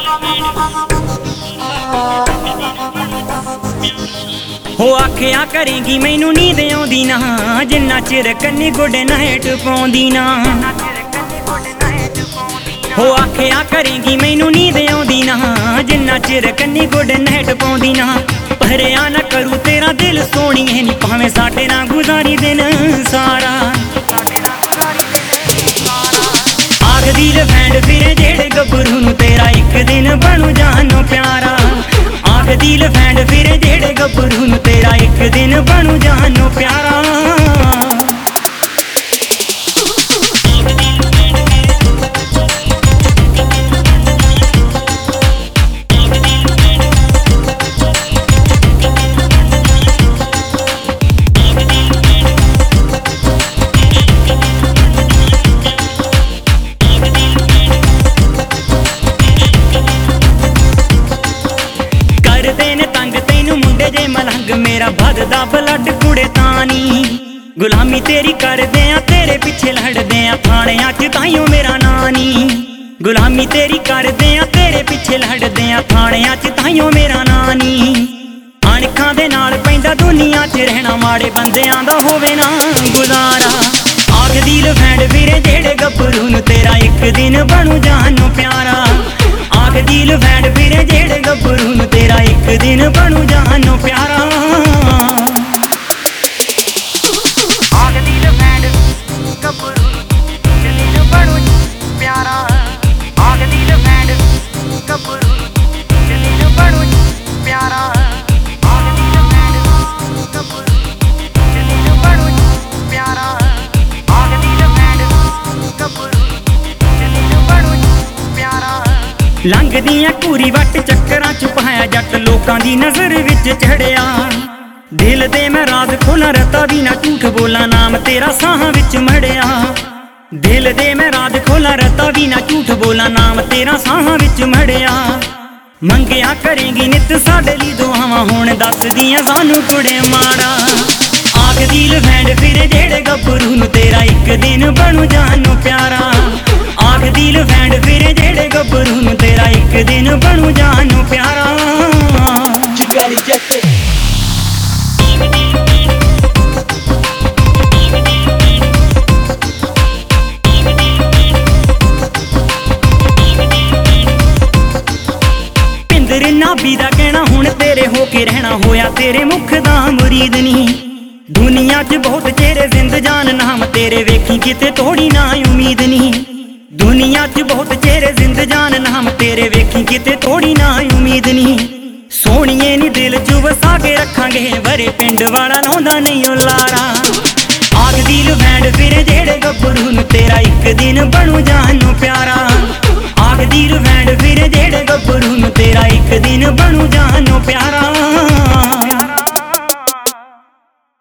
हो आखिया करेंगी मैनू नींद आउंदी ना, जिन्ना चिर कन्नी गोडे नाइट पाउंदी ना। हो आखिया करेंगी मैनू नींद आउंदी ना, जिन्ना चिर कन्नी गोडे नाइट पाउंदी ना। भरिया ना करूँ तेरा दिल सोहणीए नी, भावें साडे नाल गुजारी दिन सारा। आखदी लफैंड फिरे जेड़े गभरू नू, तेरा एक दिन बनू जानो प्यारा। आखदी लफैंड फिरे जेड़े गभरू नू, तेरा एक दिन बनू जानो प्यारा। मेरा भरदा ब्लड कुड़े तानी, गुलामी तेरी करदे आ, तेरे पिछे लड़दे आ, थाणियां च ताइयों मेरा नानी। गुलामी तेरी करदे आ, तेरे पिछे लड़दे आ, थाणियां च ताइयों मेरा नानी। अणखां दे नाल पैंदा दुनिया च रहना, माड़े बंदियां दा होवे ना गुजारा। आखदी लफैंड फिरे जेड़े गभरू नू, तेरा एक दिन बनू जानो प्यारा। आखदी लफैंड फिरे जेड़े गभरू नू, तेरा एक दिन बनू जानो प्यारा। आखदी लफैंड गभरू दिल बनू प्यारा। आखदी लफैंड गभरू दिल बनू प्यारा। आखदी लफैंड गभरू दिल बनू प्यारा। आखदी लफैंड गभरू दिल बनू प्यारा। लंघदियां घूरी वट चक्करां च पाया जट, लोकां दी नजर विच चढ़िया। दिल दे मैं राज खोला, रता भी ना झूठ बोला, नाम तेरा साहां विच मड़िया। दिल दे मैं राज खोला, रता भी ना झूठ बोला, नाम तेरा साहां विच मड़िया। मंगिया करेंगी नित साडे लई दुआवां, हुण दसदियां सानू कुड़े माड़ा। आखदी लफैंड फिरे जेड़े गभरू नू, तेरा एक दिन बनू जानो प्यारा। आखदी लफैंड फिरे जेड़े गभरू नू, तेरा एक दिन बनू जानो प्यारा। चिंगारी जैसे पिंदर नाभी दा कहना, हुण तेरे होके रहना, होया तेरे मुख दा मुरीद नी। दुनिया च बहुत चेहरे जिंद जान, नाम तेरे वेखी किते थोड़ी ना उम्मीद नी। दुनिया च बहुत चेहरे जिंद जान, नाम तेरे वेखी किते थोड़ी ना उम्मीद नी। सोहणीए नी दिल च वसा के रखांगे, वरे पिंड वाला रौंदा नहीं ओ लारा। आखदी लफैंड फिरे जेड़े गभरू नू, तेरा एक दिन बनू जानो प्यारा। आखदी लफैंड फिरे जेड़े गभरू नू, तेरा एक दिन बनू जानो प्यारा।